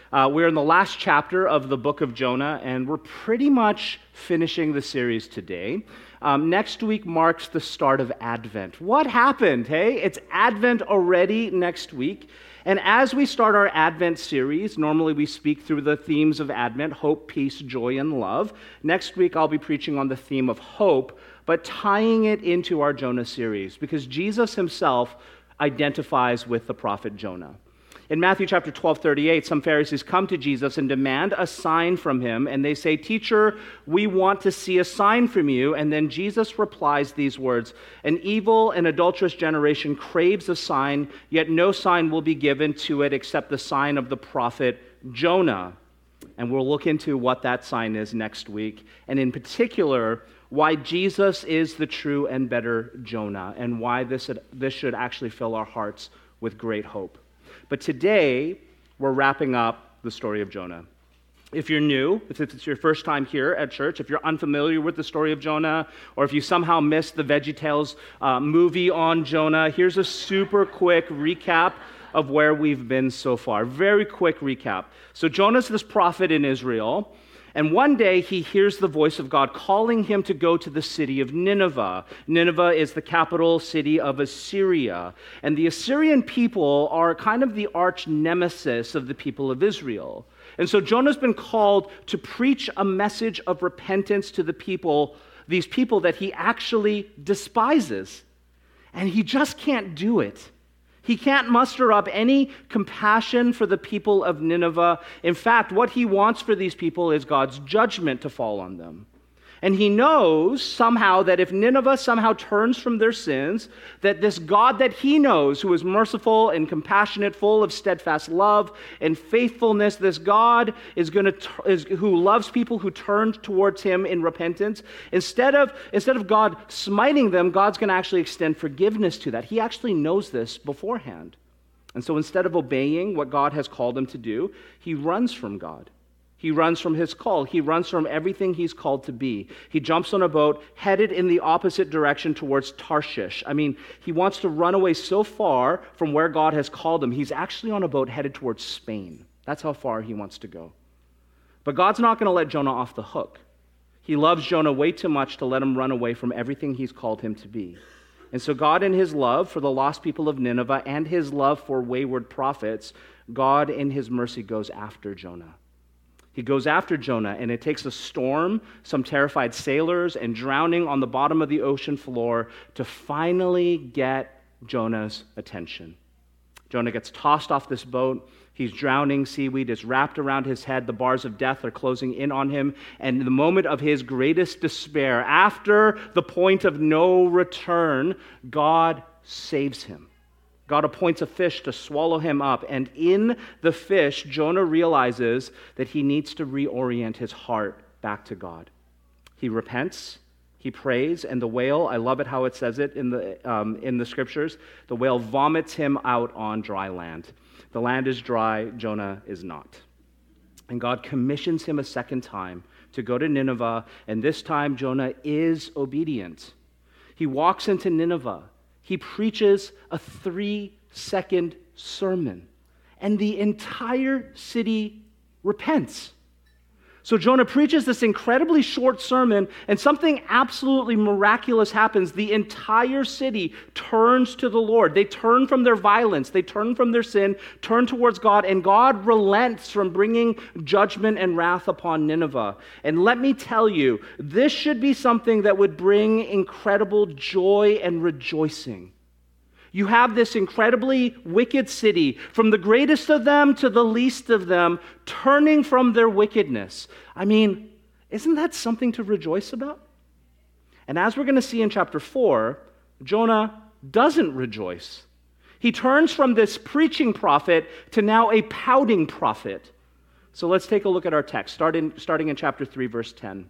We're in the last chapter of the book of Jonah, and we're pretty much finishing the series today. Next week marks the start of Advent. What happened, hey? It's Advent already next week. And as we start our Advent series, normally we speak through the themes of Advent: hope, peace, joy, and love. Next week I'll be preaching on the theme of hope, but tying it into our Jonah series, because Jesus himself identifies with the prophet Jonah. In Matthew chapter 12:38, some Pharisees come to Jesus and demand a sign from him, and they say, "Teacher, we want to see a sign from you." And then Jesus replies these words, "An evil and adulterous generation craves a sign, yet no sign will be given to it except the sign of the prophet Jonah." And we'll look into what that sign is next week, and in particular, why Jesus is the true and better Jonah, and why this should actually fill our hearts with great hope. But today, we're wrapping up the story of Jonah. If you're new, if it's your first time here at church, if you're unfamiliar with the story of Jonah, or if you somehow missed the VeggieTales movie on Jonah, here's a super quick recap of where we've been so far. Very quick recap. So Jonah's this prophet in Israel, and one day he hears the voice of God calling him to go to the city of Nineveh. Nineveh is the capital city of Assyria. And the Assyrian people are kind of the arch nemesis of the people of Israel. And so Jonah's been called to preach a message of repentance to the people, these people that he actually despises. And he just can't do it. He can't muster up any compassion for the people of Nineveh. In fact, what he wants for these people is God's judgment to fall on them. And he knows somehow that if Nineveh somehow turns from their sins, that this God that he knows, who is merciful and compassionate, full of steadfast love and faithfulness, this God who loves people who turn towards him in repentance. Instead of God smiting them, God's going to actually extend forgiveness to that. He actually knows this beforehand. And so instead of obeying what God has called him to do, he runs from God. He runs from his call. He runs from everything he's called to be. He jumps on a boat headed in the opposite direction towards Tarshish. He wants to run away so far from where God has called him. He's actually on a boat headed towards Spain. That's how far he wants to go. But God's not going to let Jonah off the hook. He loves Jonah way too much to let him run away from everything he's called him to be. And so God, in his love for the lost people of Nineveh and his love for wayward prophets, God in his mercy goes after Jonah. He goes after Jonah, and it takes a storm, some terrified sailors, and drowning on the bottom of the ocean floor to finally get Jonah's attention. Jonah gets tossed off this boat. He's drowning. Seaweed is wrapped around his head. The bars of death are closing in on him. And in the moment of his greatest despair, after the point of no return, God saves him. God appoints a fish to swallow him up, and in the fish, Jonah realizes that he needs to reorient his heart back to God. He repents, he prays, and the whale, I love it how it says it in the scriptures, the whale vomits him out on dry land. The land is dry, Jonah is not. And God commissions him a second time to go to Nineveh, and this time Jonah is obedient. He walks into Nineveh. He preaches a 3-second sermon, and the entire city repents. So Jonah preaches this incredibly short sermon, and something absolutely miraculous happens. The entire city turns to the Lord. They turn from their violence. They turn from their sin, turn towards God, and God relents from bringing judgment and wrath upon Nineveh. And let me tell you, this should be something that would bring incredible joy and rejoicing. You have this incredibly wicked city, from the greatest of them to the least of them, turning from their wickedness. Isn't that something to rejoice about? And as we're going to see in chapter 4, Jonah doesn't rejoice. He turns from this preaching prophet to now a pouting prophet. So let's take a look at our text, starting in chapter 3, verse 10.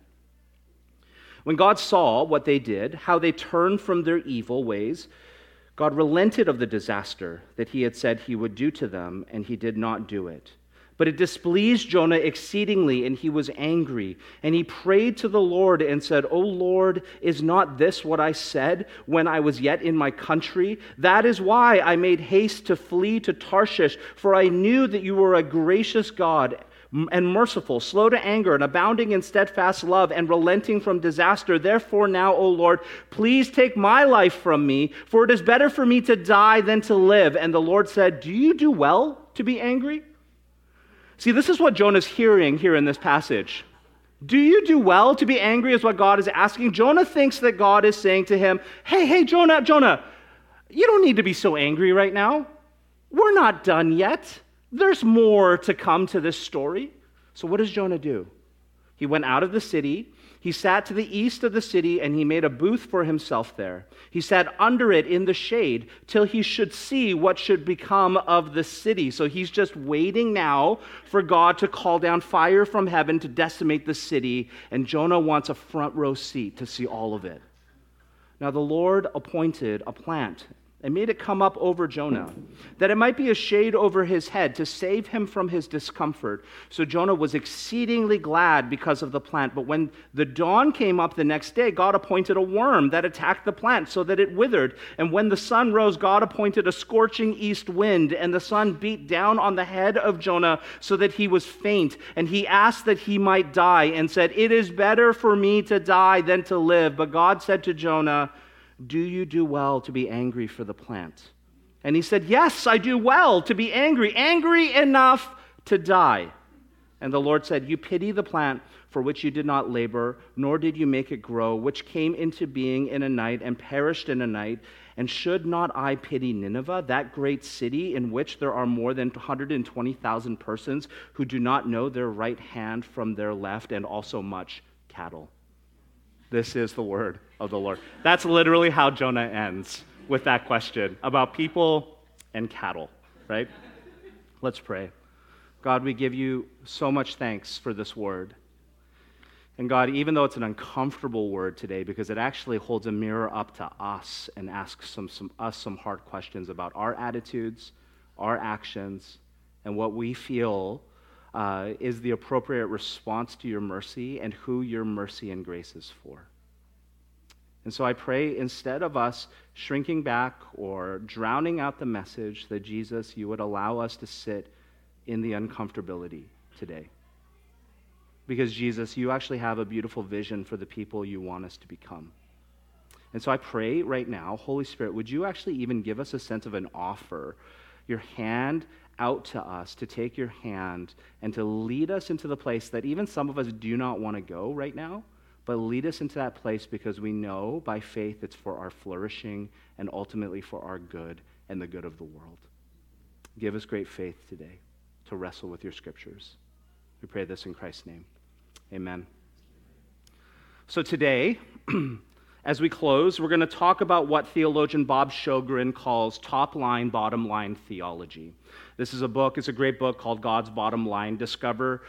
When God saw what they did, how they turned from their evil ways, God relented of the disaster that he had said he would do to them, and he did not do it. But it displeased Jonah exceedingly, and he was angry. And he prayed to the Lord and said, O Lord, is not this what I said when I was yet in my country? That is why I made haste to flee to Tarshish, for I knew that you were a gracious God and merciful, slow to anger, and abounding in steadfast love, and relenting from disaster. Therefore now, O Lord, please take my life from me, for it is better for me to die than to live. And the Lord said, do you do well to be angry? See, this is what Jonah's hearing here in this passage. Do you do well to be angry is what God is asking. Jonah thinks that God is saying to him, hey, Jonah, you don't need to be so angry right now. We're not done yet. There's more to come to this story. So what does Jonah do? He went out of the city. He sat to the east of the city, and he made a booth for himself there. He sat under it in the shade till he should see what should become of the city. So he's just waiting now for God to call down fire from heaven to decimate the city, and Jonah wants a front row seat to see all of it. Now the Lord appointed a plant and made it come up over Jonah, that it might be a shade over his head to save him from his discomfort. So Jonah was exceedingly glad because of the plant. But when the dawn came up the next day, God appointed a worm that attacked the plant so that it withered. And when the sun rose, God appointed a scorching east wind, and the sun beat down on the head of Jonah so that he was faint. And he asked that he might die and said, it is better for me to die than to live. But God said to Jonah, do you do well to be angry for the plant? And he said, yes, I do well to be angry enough to die. And the Lord said, you pity the plant for which you did not labor, nor did you make it grow, which came into being in a night and perished in a night. And should not I pity Nineveh, that great city in which there are more than 120,000 persons who do not know their right hand from their left, and also much cattle? This is the word of the Lord. That's literally how Jonah ends with that question about people and cattle, right? Let's pray. God, we give you so much thanks for this word. And God, even though it's an uncomfortable word today, because it actually holds a mirror up to us and asks us some hard questions about our attitudes, our actions, and what we feel is the appropriate response to your mercy and who your mercy and grace is for. And so I pray, instead of us shrinking back or drowning out the message, that Jesus, you would allow us to sit in the uncomfortability today. Because Jesus, you actually have a beautiful vision for the people you want us to become. And so I pray right now, Holy Spirit, would you actually even give us a sense of an offer, your hand out to us, to take your hand and to lead us into the place that even some of us do not want to go right now, but lead us into that place because we know by faith it's for our flourishing and ultimately for our good and the good of the world. Give us great faith today to wrestle with your scriptures. We pray this in Christ's name. Amen. So today, as we close, we're going to talk about what theologian Bob Sjogren calls top line, bottom line theology. This is it's a great book called God's Bottom Line. Discover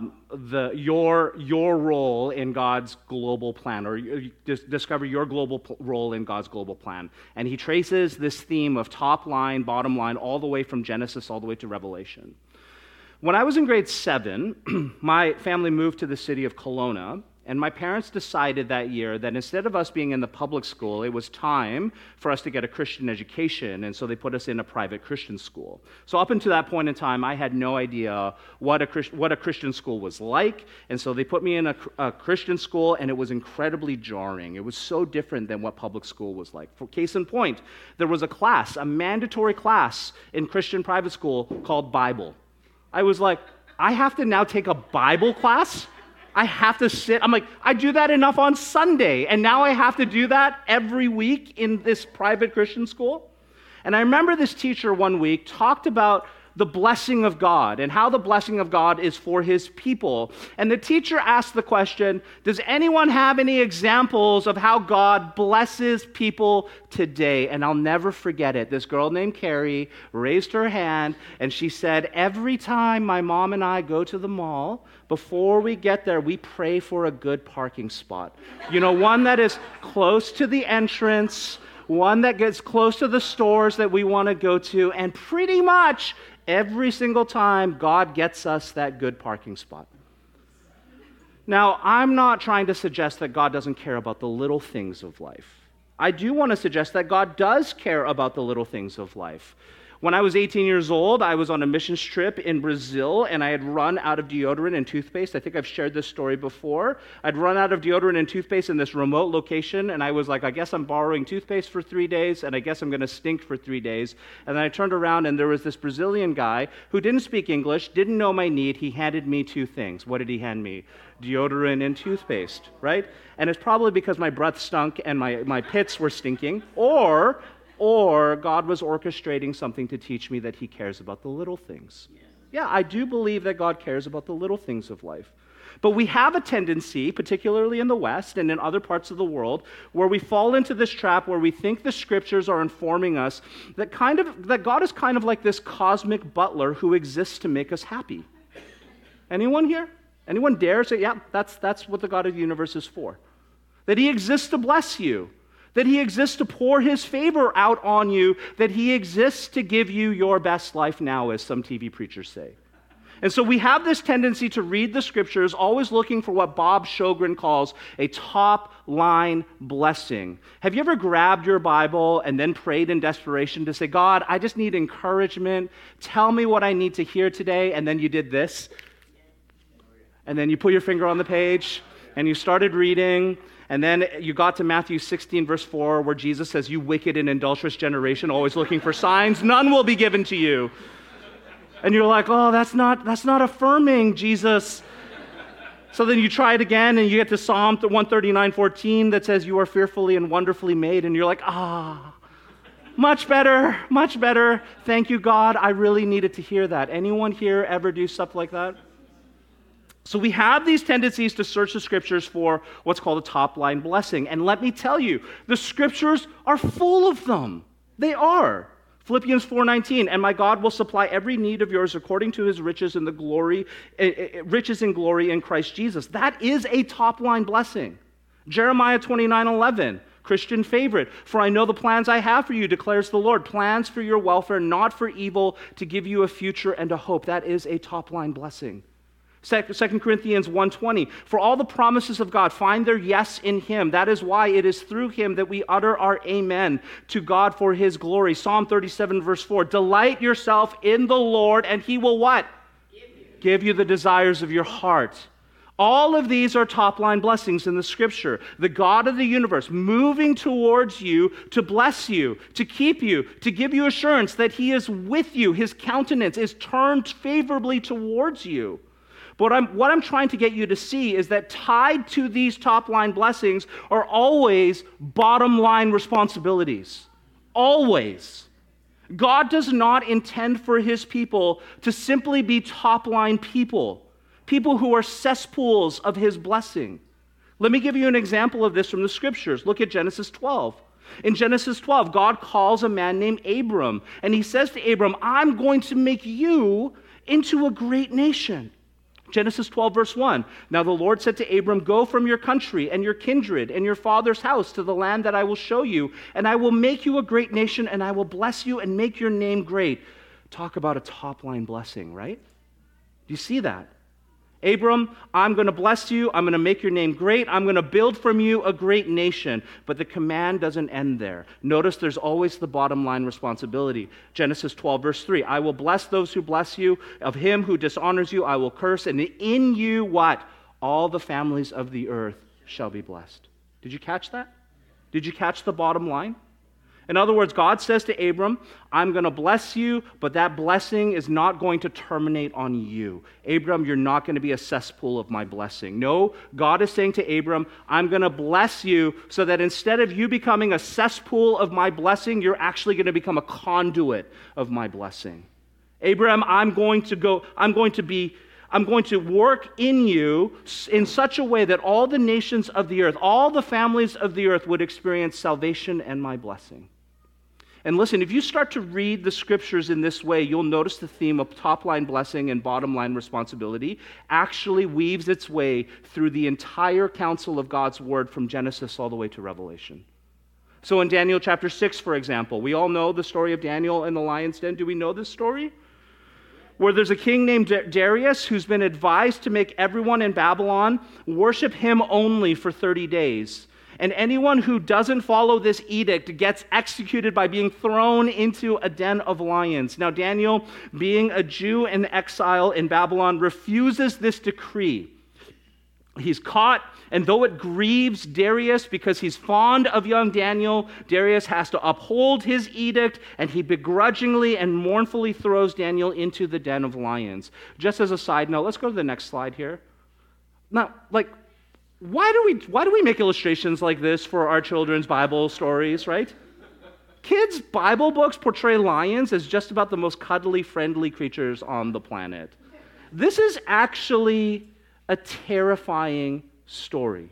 your role in God's global plan, or discover your global role in God's global plan. And he traces this theme of top line, bottom line, all the way from Genesis all the way to Revelation. When I was in grade 7, my family moved to the city of Kelowna, and my parents decided that year that instead of us being in the public school, it was time for us to get a Christian education, and so they put us in a private Christian school. So up until that point in time, I had no idea what a Christian school was like, and so they put me in a Christian school, and it was incredibly jarring. It was so different than what public school was like. For case in point, there was a mandatory class in Christian private school called Bible. I was like, I have to now take a Bible class? I have to sit. I'm like, I do that enough on Sunday, and now I have to do that every week in this private Christian school? And I remember this teacher one week talked about the blessing of God and how the blessing of God is for his people. And the teacher asked the question, does anyone have any examples of how God blesses people today? And I'll never forget it. This girl named Carrie raised her hand, and she said, every time my mom and I go to the mall, before we get there, we pray for a good parking spot. One that is close to the entrance, one that gets close to the stores that we want to go to, and pretty much Every single time, God gets us that good parking spot. Now, I'm not trying to suggest that God doesn't care about the little things of life. I do want to suggest that God does care about the little things of life. When I was 18 years old, I was on a missions trip in Brazil, and I had run out of deodorant and toothpaste. I think I've shared this story before. I'd run out of deodorant and toothpaste in this remote location, and I was like, I guess I'm borrowing toothpaste for 3 days, and I guess I'm going to stink for 3 days. And then I turned around, and there was this Brazilian guy who didn't speak English, didn't know my need. He handed me 2 things. What did he hand me? Deodorant and toothpaste, right? And it's probably because my breath stunk and my pits were stinking, or God was orchestrating something to teach me that he cares about the little things. Yeah, I do believe that God cares about the little things of life. But we have a tendency, particularly in the West and in other parts of the world, where we fall into this trap where we think the scriptures are informing us that God is kind of like this cosmic butler who exists to make us happy. Anyone here? Anyone dare say, yeah, that's what the God of the universe is for? That he exists to bless you. That he exists to pour his favor out on you, that he exists to give you your best life now, as some TV preachers say. And so we have this tendency to read the scriptures, always looking for what Bob Sjogren calls a top-line blessing. Have you ever grabbed your Bible and then prayed in desperation to say, God, I just need encouragement. Tell me what I need to hear today. And then you did this. And then you put your finger on the page, and you started reading. And then you got to Matthew 16, verse 4, where Jesus says, you wicked and adulterous generation, always looking for signs, none will be given to you. And you're like, oh, that's not affirming, Jesus. So then you try it again, and you get to Psalm 139:14 that says, you are fearfully and wonderfully made. And you're like, much better, much better. Thank you, God. I really needed to hear that. Anyone here ever do stuff like that? So we have these tendencies to search the scriptures for what's called a top-line blessing. And let me tell you, the scriptures are full of them. They are. Philippians 4:19, and my God will supply every need of yours according to his riches in glory in Christ Jesus. That is a top-line blessing. Jeremiah 29:11, Christian favorite. For I know the plans I have for you, declares the Lord. Plans for your welfare, not for evil, to give you a future and a hope. That is a top-line blessing. 2 Corinthians 1:20, for all the promises of God find their yes in him. That is why it is through him that we utter our amen to God for his glory. Psalm 37, verse 4, delight yourself in the Lord, and he will what? Give you the desires of your heart. All of these are top-line blessings in the scripture. The God of the universe moving towards you to bless you, to keep you, to give you assurance that he is with you. His countenance is turned favorably towards you. But what I'm trying to get you to see is that tied to these top-line blessings are always bottom-line responsibilities. Always. God does not intend for his people to simply be top-line people who are cesspools of his blessing. Let me give you an example of this from the scriptures. Look at Genesis 12. In Genesis 12, God calls a man named Abram, and he says to Abram, I'm going to make you into a great nation. Genesis 12, verse 1. Now the Lord said to Abram, go from your country and your kindred and your father's house to the land that I will show you, and I will make you a great nation, and I will bless you and make your name great. Talk about a top-line blessing, right? Do you see that? Abram, I'm going to bless you. I'm going to make your name great. I'm going to build from you a great nation. But the command doesn't end there. Notice there's always the bottom line responsibility. Genesis 12, verse 3. I will bless those who bless you. Of him who dishonors you, I will curse. And in you, what? All the families of the earth shall be blessed. Did you catch that? Did you catch the bottom line? In other words, God says to Abram, I'm going to bless you, but that blessing is not going to terminate on you. Abram, you're not going to be a cesspool of my blessing. No, God is saying to Abram, I'm going to bless you so that instead of you becoming a cesspool of my blessing, you're actually going to become a conduit of my blessing. Abram, I'm going to work in you in such a way that all the nations of the earth, all the families of the earth would experience salvation and my blessing. And listen, if you start to read the scriptures in this way, you'll notice the theme of top-line blessing and bottom-line responsibility actually weaves its way through the entire counsel of God's word from Genesis all the way to Revelation. So in Daniel chapter 6, for example, we all know the story of Daniel and the lion's den. Do we know this story? where there's a king named Darius who's been advised to make everyone in Babylon worship him only for 30 days. And anyone who doesn't follow this edict gets executed by being thrown into a den of lions. Now, Daniel, being a Jew in exile in Babylon, refuses this decree. He's caught, and though it grieves Darius because he's fond of young Daniel, Darius has to uphold his edict, and he begrudgingly and mournfully throws Daniel into the den of lions. Just as a side note, let's go to the next slide here. Now, why do we make illustrations like this for our children's Bible stories, right? Kids' Bible books portray lions as just about the most cuddly, friendly creatures on the planet. This is actually a terrifying story.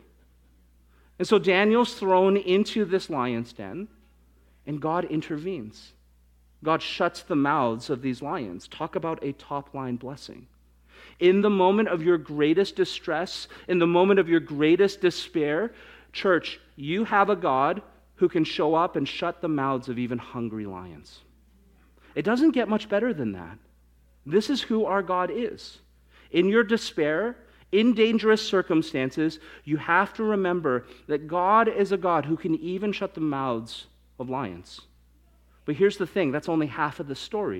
And so Daniel's thrown into this lion's den, and God intervenes. God shuts the mouths of these lions. Talk about a top-line blessing. In the moment of your greatest distress, in the moment of your greatest despair, church, you have a God who can show up and shut the mouths of even hungry lions. It doesn't get much better than that. This is who our God is. In your despair, in dangerous circumstances, you have to remember that God is a God who can even shut the mouths of lions. But here's the thing, that's only half of the story.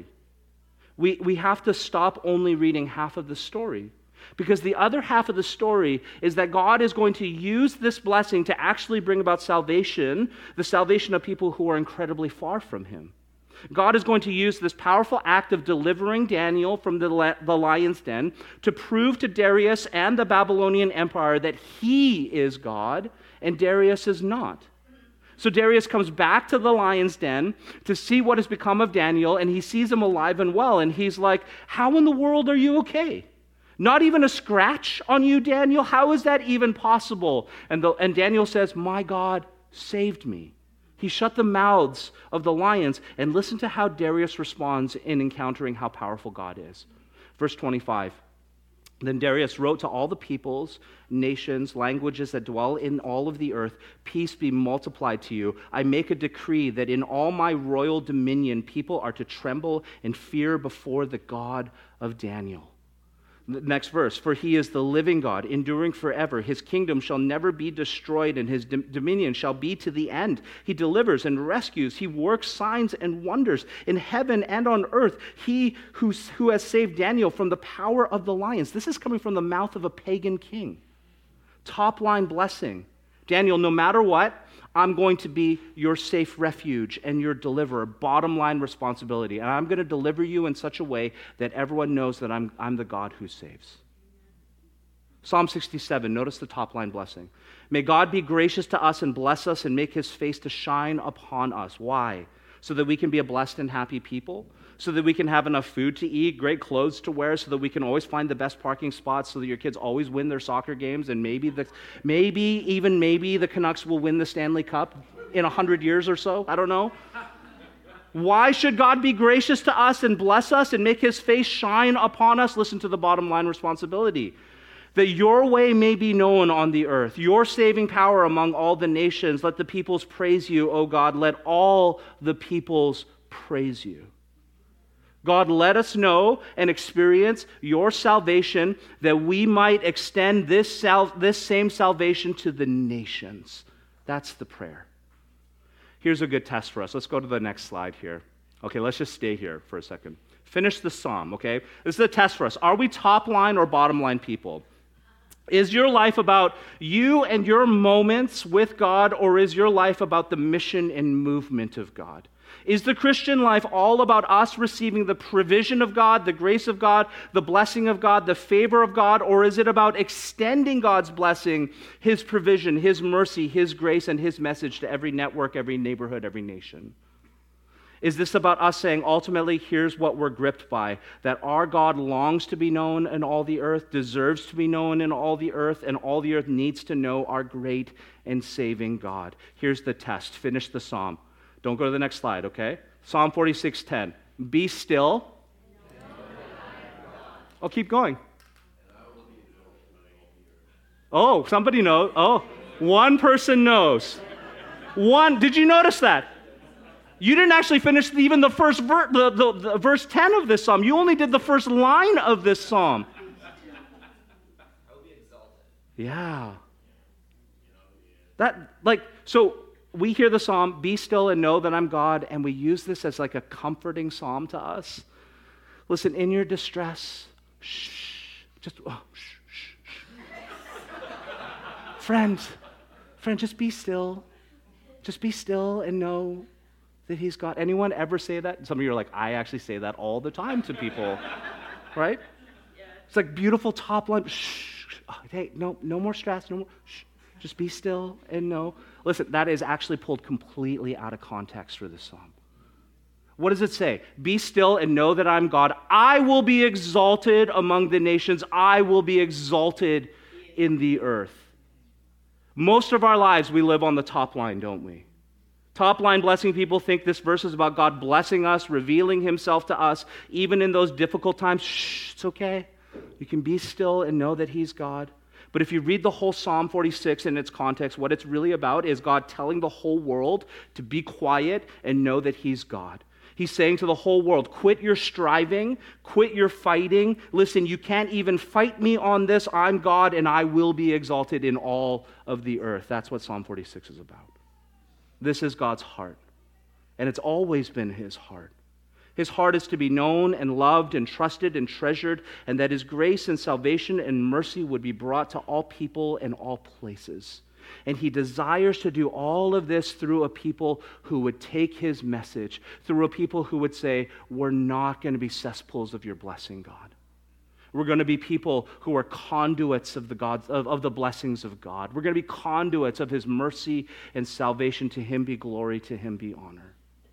We have to stop only reading half of the story, because the other half of the story is that God is going to use this blessing to actually bring about salvation, the salvation of people who are incredibly far from him. God is going to use this powerful act of delivering Daniel from the lion's den to prove to Darius and the Babylonian Empire that he is God and Darius is not. So Darius comes back to the lion's den to see what has become of Daniel, and he sees him alive and well, and he's like, how in the world are you okay? Not even a scratch on you, Daniel? How is that even possible? And Daniel says, my God saved me. He shut the mouths of the lions, and listen to how Darius responds in encountering how powerful God is. Verse 25, then Darius wrote to all the peoples, nations, languages that dwell in all of the earth, peace be multiplied to you. I make a decree that in all my royal dominion people are to tremble and fear before the God of Daniel. Next verse, for he is the living God, enduring forever. His kingdom shall never be destroyed, and his dominion shall be to the end. He delivers and rescues. He works signs and wonders in heaven and on earth. He who has saved Daniel from the power of the lions. This is coming from the mouth of a pagan king. Top line blessing. Daniel, no matter what, I'm going to be your safe refuge and your deliverer. Bottom line responsibility. And I'm going to deliver you in such a way that everyone knows that I'm the God who saves. Psalm 67, notice the top line blessing. May God be gracious to us and bless us and make his face to shine upon us. Why? So that we can be a blessed and happy people? So that we can have enough food to eat, great clothes to wear, so that we can always find the best parking spots, so that your kids always win their soccer games, and maybe the Canucks will win the Stanley Cup in 100 years or so? I don't know. Why should God be gracious to us and bless us and make his face shine upon us? Listen to the bottom line responsibility. That your way may be known on the earth, your saving power among all the nations. Let the peoples praise you, O God. Let all the peoples praise you. God, let us know and experience your salvation that we might extend this same salvation to the nations. That's the prayer. Here's a good test for us. Let's go to the next slide here. Okay, let's just stay here for a second. Finish the psalm, okay? This is a test for us. Are we top line or bottom line people? Is your life about you and your moments with God, or is your life about the mission and movement of God? Is the Christian life all about us receiving the provision of God, the grace of God, the blessing of God, the favor of God, or is it about extending God's blessing, his provision, his mercy, his grace, and his message to every network, every neighborhood, every nation? Is this about us saying, ultimately, here's what we're gripped by, that our God longs to be known in all the earth, deserves to be known in all the earth, and all the earth needs to know our great and saving God? Here's the test. Finish the psalm. Don't go to the next slide, okay? Psalm 46:10. Be still. Oh, keep going. Oh, somebody knows. Oh, one person knows. One. Did you notice that? You didn't actually finish even the first the verse 10 of this psalm. You only did the first line of this psalm. I will be exalted. Yeah. So we hear the psalm, be still and know that I'm God, and we use this as like a comforting psalm to us. Listen, in your distress, shh, Friend, just be still. Just be still and know that he's God. Anyone ever say that? Some of you are like, I actually say that all the time to people, right? Yeah. It's like beautiful top line. Shh. Oh, hey, no more stress. No more. Shh. Just be still and know. Listen, that is actually pulled completely out of context for this psalm. What does it say? Be still and know that I'm God. I will be exalted among the nations. I will be exalted in the earth. Most of our lives, we live on the top line, don't we? Top line blessing people think this verse is about God blessing us, revealing himself to us, even in those difficult times. Shh, it's okay. You can be still and know that he's God. But if you read the whole Psalm 46 in its context, what it's really about is God telling the whole world to be quiet and know that he's God. He's saying to the whole world, quit your striving, quit your fighting. Listen, you can't even fight me on this. I'm God and I will be exalted in all of the earth. That's what Psalm 46 is about. This is God's heart, and it's always been his heart. His heart is to be known and loved and trusted and treasured, and that his grace and salvation and mercy would be brought to all people and all places. And he desires to do all of this through a people who would take his message, through a people who would say, we're not going to be cesspools of your blessing, God. We're going to be people who are conduits of the blessings of God. We're going to be conduits of his mercy and salvation. To him be glory, to him be honor.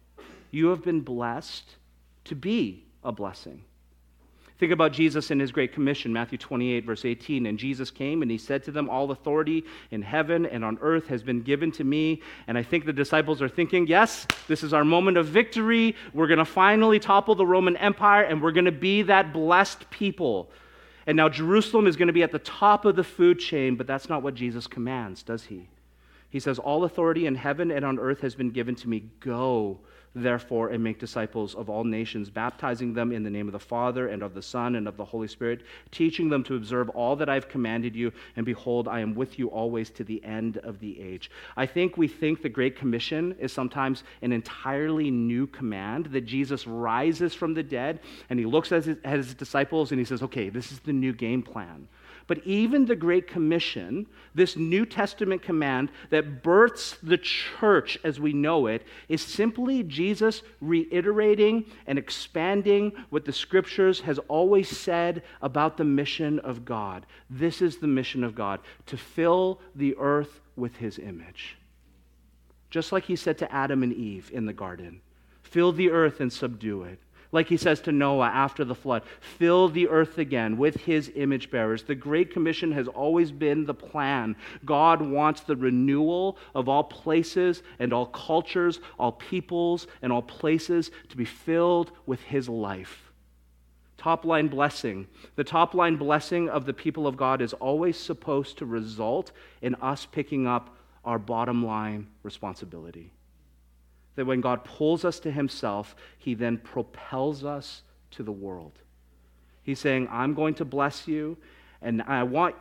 You have been blessed to be a blessing. Think about Jesus and his Great Commission, Matthew 28, verse 18. And Jesus came and he said to them, all authority in heaven and on earth has been given to me. And I think the disciples are thinking, yes, this is our moment of victory. We're going to finally topple the Roman Empire and we're going to be that blessed people. And now Jerusalem is going to be at the top of the food chain, but that's not what Jesus commands, does he? He says, all authority in heaven and on earth has been given to me. Go, therefore, and make disciples of all nations, baptizing them in the name of the Father and of the Son and of the Holy Spirit, teaching them to observe all that I've commanded you, and behold, I am with you always to the end of the age. I think we think the Great Commission is sometimes an entirely new command, that Jesus rises from the dead, and he looks at his disciples, and he says, okay, this is the new game plan. But even the Great Commission, this New Testament command that births the church as we know it, is simply Jesus reiterating and expanding what the Scriptures has always said about the mission of God. This is the mission of God, to fill the earth with his image. Just like he said to Adam and Eve in the garden, fill the earth and subdue it. Like he says to Noah after the flood, fill the earth again with his image bearers. The Great Commission has always been the plan. God wants the renewal of all places and all cultures, all peoples and all places to be filled with his life. Top line blessing. The top line blessing of the people of God is always supposed to result in us picking up our bottom line responsibility. That when God pulls us to himself, he then propels us to the world. He's saying, I'm going to bless you, and I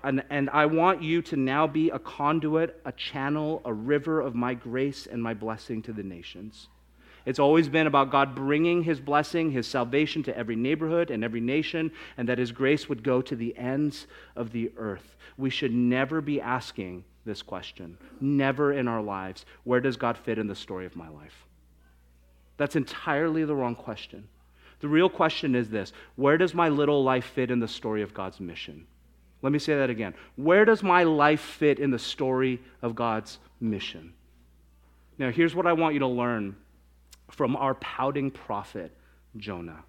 want you to now be a conduit, a channel, a river of my grace and my blessing to the nations. It's always been about God bringing his blessing, his salvation to every neighborhood and every nation, and that his grace would go to the ends of the earth. We should never be asking this question, never in our lives, where does God fit in the story of my life? That's entirely the wrong question. The real question is this: where does my little life fit in the story of God's mission? Let me say that again. Where does my life fit in the story of God's mission? Now, here's what I want you to learn from our pouting prophet, Jonah.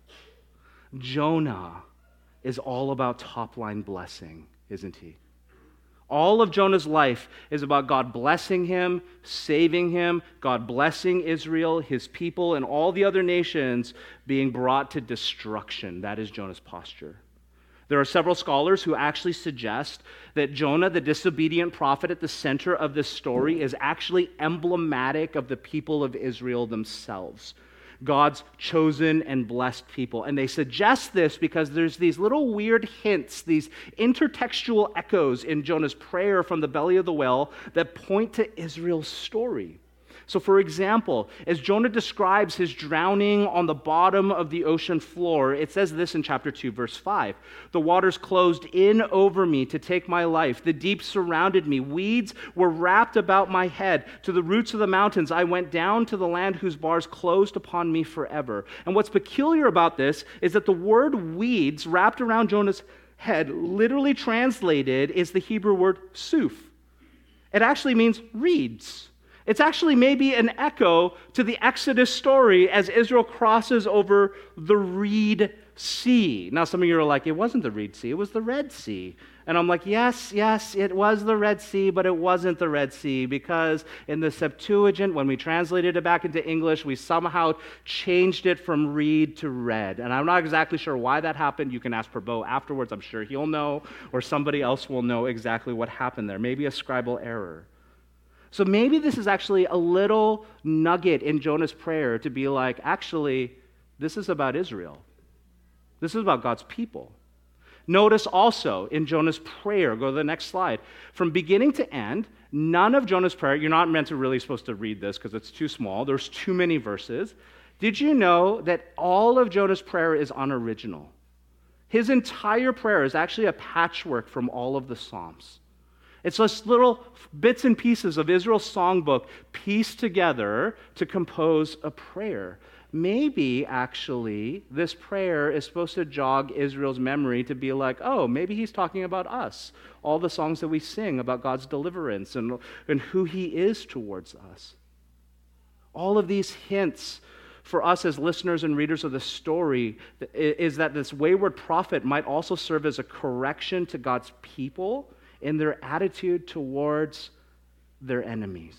Jonah is all about top-line blessing, isn't he? All of Jonah's life is about God blessing him, saving him, God blessing Israel, his people, and all the other nations being brought to destruction. That is Jonah's posture. There are several scholars who actually suggest that Jonah, the disobedient prophet at the center of this story, is actually emblematic of the people of Israel themselves, God's chosen and blessed people. And they suggest this because there's these little weird hints, these intertextual echoes in Jonah's prayer from the belly of the whale that point to Israel's story. So, for example, as Jonah describes his drowning on the bottom of the ocean floor, it says this in chapter 2, verse 5. The waters closed in over me to take my life. The deep surrounded me. Weeds were wrapped about my head. To the roots of the mountains, I went down to the land whose bars closed upon me forever. And what's peculiar about this is that the word weeds wrapped around Jonah's head, literally translated, is the Hebrew word suf. It actually means reeds. It's actually maybe an echo to the Exodus story as Israel crosses over the Reed Sea. Now, some of you are like, it wasn't the Reed Sea, it was the Red Sea. And I'm like, yes, it was the Red Sea, but it wasn't the Red Sea, because in the Septuagint, when we translated it back into English, we somehow changed it from reed to red. And I'm not exactly sure why that happened. You can ask Prabhu afterwards. I'm sure he'll know, or somebody else will know exactly what happened there. Maybe a scribal error. So maybe this is actually a little nugget in Jonah's prayer to be like, actually, this is about Israel. This is about God's people. Notice also in Jonah's prayer, go to the next slide, from beginning to end, none of Jonah's prayer, you're not meant to really supposed to read this because it's too small. There's too many verses. Did you know that all of Jonah's prayer is unoriginal? His entire prayer is actually a patchwork from all of the Psalms. It's just little bits and pieces of Israel's songbook pieced together to compose a prayer. Maybe, actually, this prayer is supposed to jog Israel's memory to be like, oh, maybe he's talking about us. All the songs that we sing about God's deliverance and who he is towards us. All of these hints for us as listeners and readers of the story is that this wayward prophet might also serve as a correction to God's people in their attitude towards their enemies,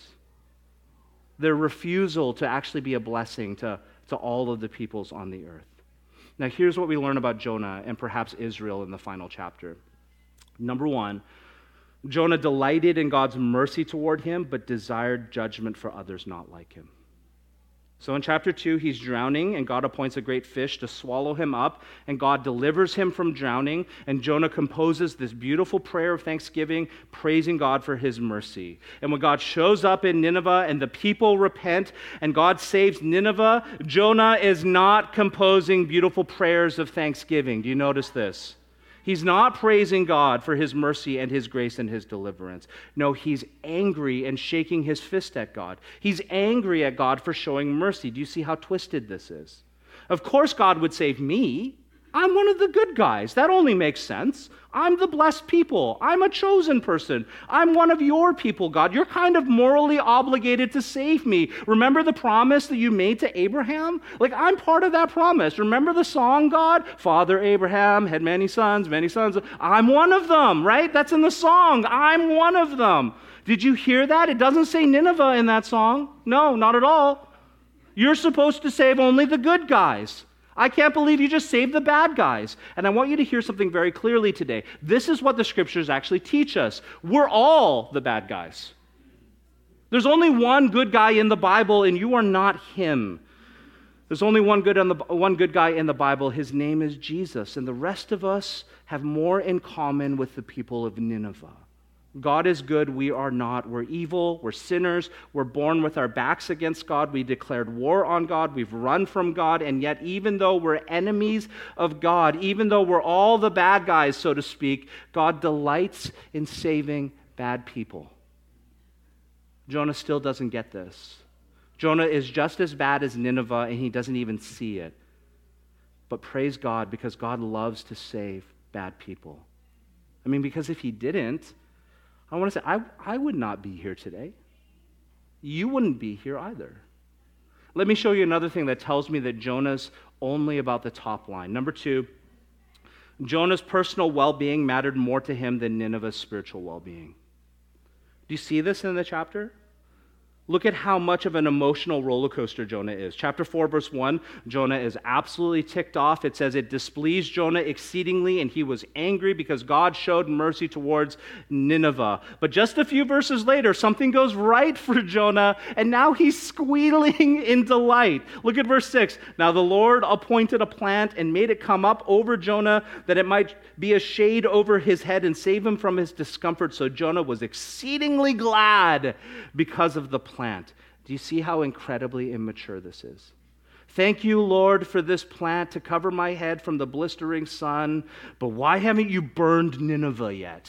their refusal to actually be a blessing to all of the peoples on the earth. Now, here's what we learn about Jonah and perhaps Israel in the final chapter. Number one, Jonah delighted in God's mercy toward him, but desired judgment for others not like him. So in chapter 2, he's drowning, and God appoints a great fish to swallow him up, and God delivers him from drowning, and Jonah composes this beautiful prayer of thanksgiving, praising God for his mercy. And when God shows up in Nineveh, and the people repent, and God saves Nineveh, Jonah is not composing beautiful prayers of thanksgiving. Do you notice this? He's not praising God for his mercy and his grace and his deliverance. No, he's angry and shaking his fist at God. He's angry at God for showing mercy. Do you see how twisted this is? Of course God would save me. I'm one of the good guys. That only makes sense. I'm the blessed people. I'm a chosen person. I'm one of your people, God. You're kind of morally obligated to save me. Remember the promise that you made to Abraham? Like, I'm part of that promise. Remember the song, God? Father Abraham had many sons, many sons. I'm one of them, right? That's in the song. I'm one of them. Did you hear that? It doesn't say Nineveh in that song. No, not at all. You're supposed to save only the good guys. I can't believe you just saved the bad guys. And I want you to hear something very clearly today. This is what the scriptures actually teach us. We're all the bad guys. There's only one good guy in the Bible, and you are not him. There's only one good guy in the Bible. His name is Jesus. And the rest of us have more in common with the people of Nineveh. God is good, we are not. We're evil, we're sinners, we're born with our backs against God, we declared war on God, we've run from God, and yet even though we're enemies of God, even though we're all the bad guys, so to speak, God delights in saving bad people. Jonah still doesn't get this. Jonah is just as bad as Nineveh, and he doesn't even see it. But praise God, because God loves to save bad people. I mean, because if he didn't, I want to say, I would not be here today. You wouldn't be here either. Let me show you another thing that tells me that Jonah's only about the top line. Number 2, Jonah's personal well-being mattered more to him than Nineveh's spiritual well-being. Do you see this in the chapter? Look at how much of an emotional roller coaster Jonah is. Chapter 4, verse 1, Jonah is absolutely ticked off. It says, it displeased Jonah exceedingly, and he was angry because God showed mercy towards Nineveh. But just a few verses later, something goes right for Jonah, and now he's squealing in delight. Look at verse 6. Now the Lord appointed a plant and made it come up over Jonah, that it might be a shade over his head and save him from his discomfort. So Jonah was exceedingly glad because of the plant. Do you see how incredibly immature this is? Thank you, Lord, for this plant to cover my head from the blistering sun, but why haven't you burned Nineveh yet?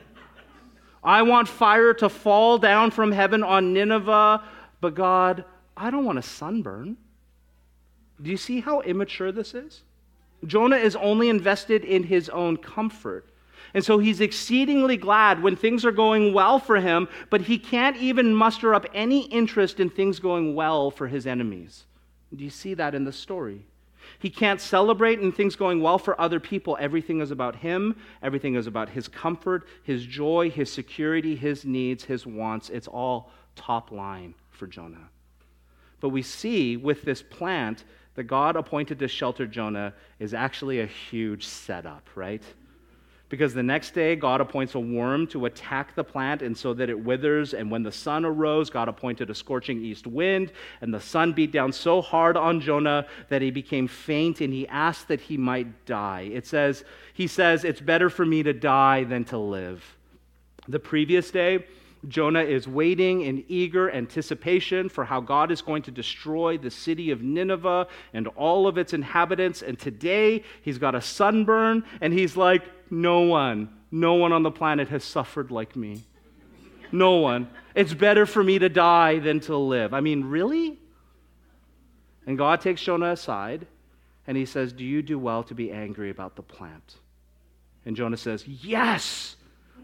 I want fire to fall down from heaven on Nineveh, but God, I don't want a sunburn. Do you see how immature this is? Jonah is only invested in his own comfort. And so he's exceedingly glad when things are going well for him, but he can't even muster up any interest in things going well for his enemies. Do you see that in the story? He can't celebrate in things going well for other people. Everything is about him. Everything is about his comfort, his joy, his security, his needs, his wants. It's all top line for Jonah. But we see with this plant that God appointed to shelter Jonah is actually a huge setup, right? Because the next day, God appoints a worm to attack the plant, and so that it withers. And when the sun arose, God appointed a scorching east wind, and the sun beat down so hard on Jonah that he became faint, and he asked that he might die. He says, it's better for me to die than to live. The previous day, Jonah is waiting in eager anticipation for how God is going to destroy the city of Nineveh and all of its inhabitants. And today, he's got a sunburn, and he's like, no one on the planet has suffered like me. No one. It's better for me to die than to live. I mean, really? And God takes Jonah aside, and he says, do you do well to be angry about the plant? And Jonah says, yes,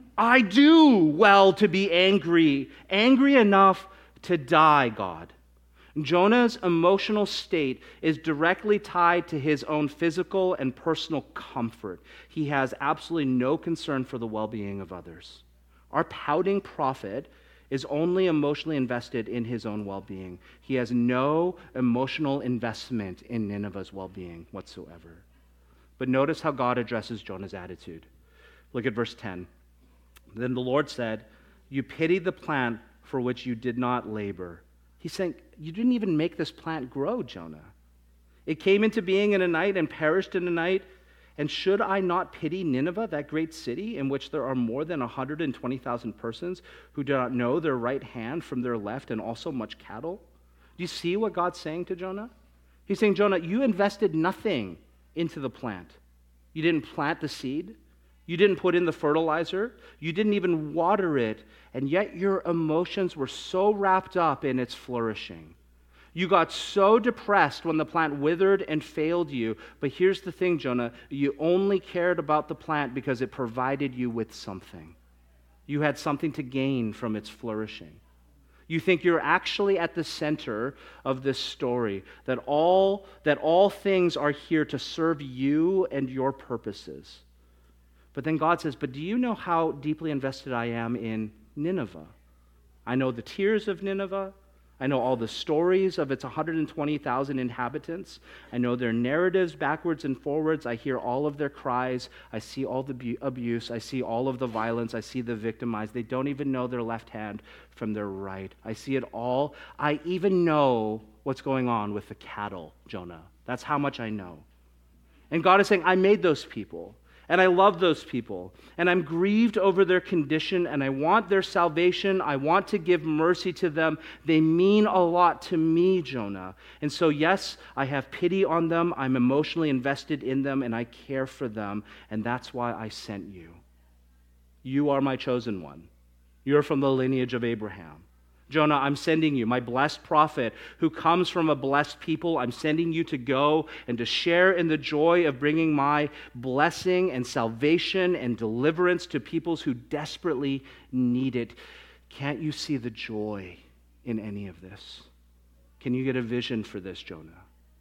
I do well to be angry enough to die, God. Jonah's emotional state is directly tied to his own physical and personal comfort. He has absolutely no concern for the well-being of others. Our pouting prophet is only emotionally invested in his own well-being. He has no emotional investment in Nineveh's well-being whatsoever. But notice how God addresses Jonah's attitude. Look at verse 10. Then the Lord said, you pitied the plant for which you did not labor. He's saying, you didn't even make this plant grow, Jonah. It came into being in a night and perished in a night. And should I not pity Nineveh, that great city in which there are more than 120,000 persons who do not know their right hand from their left, and also much cattle? Do you see what God's saying to Jonah? He's saying, Jonah, you invested nothing into the plant. You didn't plant the seed. You didn't put in the fertilizer. You didn't even water it. And yet your emotions were so wrapped up in its flourishing. You got so depressed when the plant withered and failed you. But here's the thing, Jonah. You only cared about the plant because it provided you with something. You had something to gain from its flourishing. You think you're actually at the center of this story, that all things are here to serve you and your purposes. But then God says, but do you know how deeply invested I am in Nineveh? I know the tears of Nineveh. I know all the stories of its 120,000 inhabitants. I know their narratives backwards and forwards. I hear all of their cries. I see all the abuse. I see all of the violence. I see the victimized. They don't even know their left hand from their right. I see it all. I even know what's going on with the cattle, Jonah. That's how much I know. And God is saying, I made those people. And I love those people, and I'm grieved over their condition, and I want their salvation. I want to give mercy to them. They mean a lot to me, Jonah. And so, yes, I have pity on them. I'm emotionally invested in them, and I care for them, and that's why I sent you. You are my chosen one. You're from the lineage of Abraham. Jonah, I'm sending you, my blessed prophet who comes from a blessed people. I'm sending you to go and to share in the joy of bringing my blessing and salvation and deliverance to peoples who desperately need it. Can't you see the joy in any of this? Can you get a vision for this, Jonah?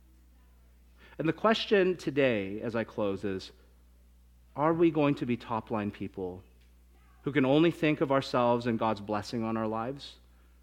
And the question today, as I close, is, are we going to be top-line people who can only think of ourselves and God's blessing on our lives?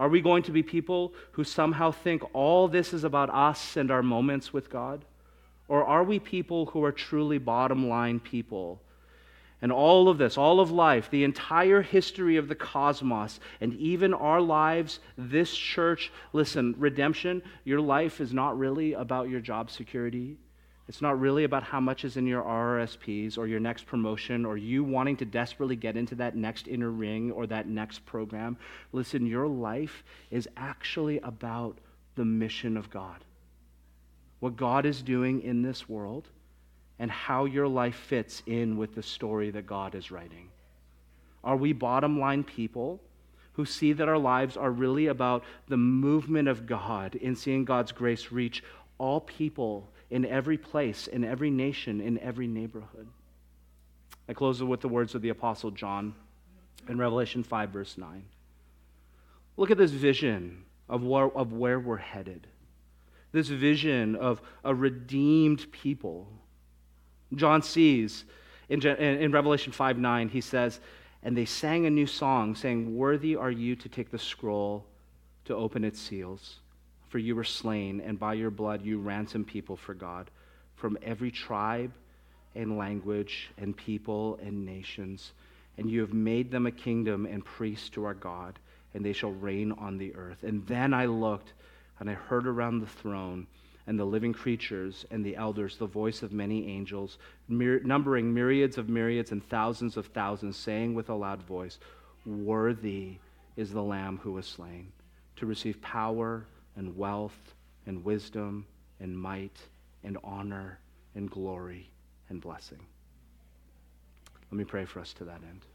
Are we going to be people who somehow think all this is about us and our moments with God? Or are we people who are truly bottom line people? And all of this, all of life, the entire history of the cosmos, and even our lives, this church, listen, redemption, your life is not really about your job security. It's not really about how much is in your RRSPs or your next promotion or you wanting to desperately get into that next inner ring or that next program. Listen, your life is actually about the mission of God. What God is doing in this world and how your life fits in with the story that God is writing. Are we bottom line people who see that our lives are really about the movement of God in seeing God's grace reach all people in every place, in every nation, in every neighborhood? I close with the words of the Apostle John in Revelation 5, verse 9. Look at this vision of where we're headed. This vision of a redeemed people. John sees in Revelation 5:9, he says, and they sang a new song, saying, "Worthy are you to take the scroll, to open its seals. For you were slain, and by your blood you ransomed people for God, from every tribe and language and people and nations. And you have made them a kingdom and priests to our God, and they shall reign on the earth." And then I looked, and I heard around the throne and the living creatures and the elders the voice of many angels, numbering myriads and thousands of thousands, saying with a loud voice, "Worthy is the Lamb who was slain, to receive power and wealth and wisdom and might and honor and glory and blessing." Let me pray for us to that end.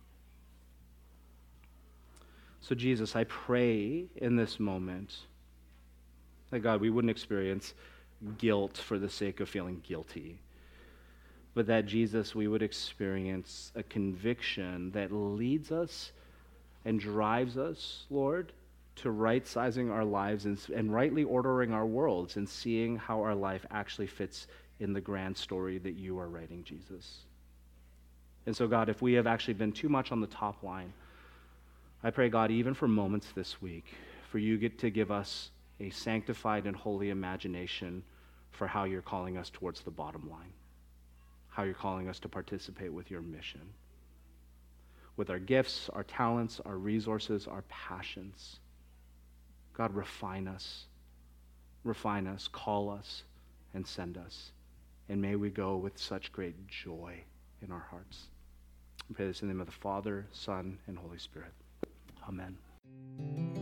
So Jesus, I pray in this moment that, God, we wouldn't experience guilt for the sake of feeling guilty, but that, Jesus, we would experience a conviction that leads us and drives us, Lord, to right-sizing our lives and rightly ordering our worlds and seeing how our life actually fits in the grand story that you are writing, Jesus. And so, God, if we have actually been too much on the top line, I pray, God, even for moments this week, for you to give us a sanctified and holy imagination for how you're calling us towards the bottom line, how you're calling us to participate with your mission, with our gifts, our talents, our resources, our passions. God, refine us, call us, and send us. And may we go with such great joy in our hearts. I pray this in the name of the Father, Son, and Holy Spirit. Amen.